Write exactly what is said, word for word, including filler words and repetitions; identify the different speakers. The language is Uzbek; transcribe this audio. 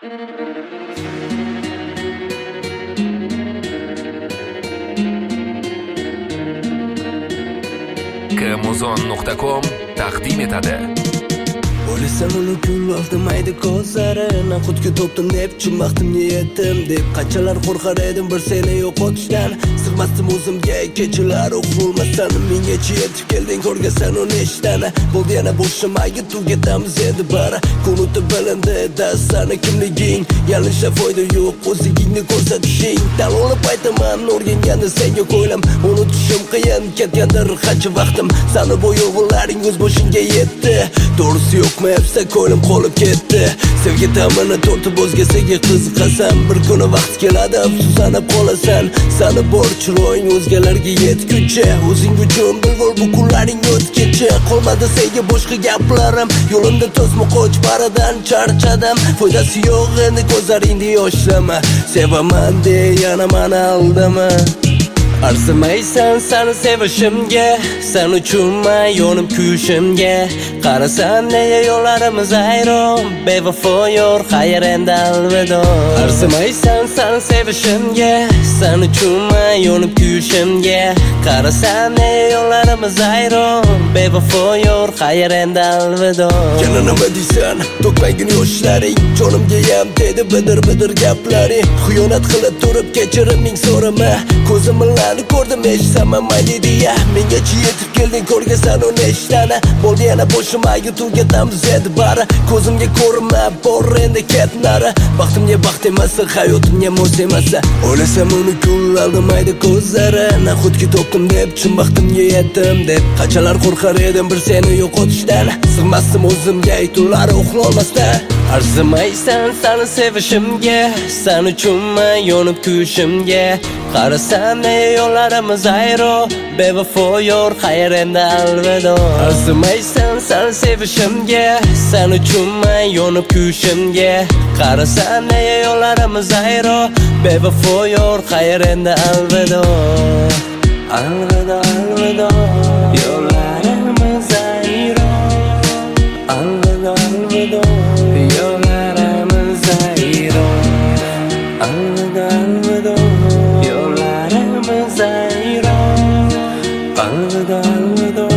Speaker 1: kmuzon nuqta com taqdim etadi.
Speaker 2: O'ylasam uni kul oldi mayda ko'zlari Naqudga topdim deb chunmaqdim niyatim deb Qanchalar qo'rqar edim bir seni yo'qotishdan Sig'masdim o'zimga kechalar o'qilmasdan Mengacha yetib kelding ko'rgasan uni ishdan Bo'ldi yana bo'shamaga tugatamiz endi bara Ko'nutda bilindi dasani kimliging Yalinishda foyda yo'q o'zligingni ko'rsatishing Dal olib aytaman o'rganganda senga ko'ylam Unutishim qiyin ketgandir qancha vaqtim Sani bu yo'g'inlaring o'z boshingga yetdi To'g'risi yo'q Mayapsa ko'lim qolib ketdi Sevgi ta'mini tortib o'zgasiga qiziqasan Bir kuni vaqt keladi afsuslanib qolasan Sani bor chiroying o'zgalarga yetguncha O'zing uchun bilg'ur bu kunlaring o'tguncha Qolmadi senga boshqa gaplarim Yo'limda to'sma qoch baradan charchadim Foydasi yo'q endi ko'zlaringni yoshlama Sevaman de yana mani aldama Arzimaysan seni sevishimga Sen uchunman yo'nim kuyishimga Qarasan nega yo'llarimiz ayron Bevafo yo'r xayr endi alvido Arzimaysan seni sevishimga Sen uchunman yo'nim kuyishimga Qarasan nega yo'llarimiz ayron Bevafo yo'r xayr endi alvido Yana nima deysan to'kmaygin yoshlaring Jonimga yam dedi bidir bidir gaplaring Xiyonat qilib turib kechiriming so'rama Ko'zim bilan ko'rdim eshitaman mayli deya Mengacha yetib kelding ko'rgasan uni ishlana Bo'ldi yana boshimga tugatamiz endi bara Ko'zimga ko'rinma bor endi ket nari Baxtimga baxt emasa hayotimga mos emasa O'ylasam uni kul aldamaydi ko'zlari Naqudga topdim deb chunmaqdimga yetdim deb Qanchalar qo'rqar edim bir seni yo'qotishdan Sig'masdim o'zimga tunlari uxlolmasdan Arzimaysan seni sevishimga Sen uchunman yo'nib kuyishimga Qarasan nega yo'llarimiz ayro Bevafo yo'r xayr endi alvido Arzimaysan seni sevishimga Sen uchunman yo'nib kuyishimga Qarasan nega yo'llarimiz ayro Bevafo yo'r xayr endi alvido Alvido alvido yo'llarimiz ayro Alvido alvido yo'llarimiz ayro Alvido alvido yo'llarimiz ayro Alvido alvido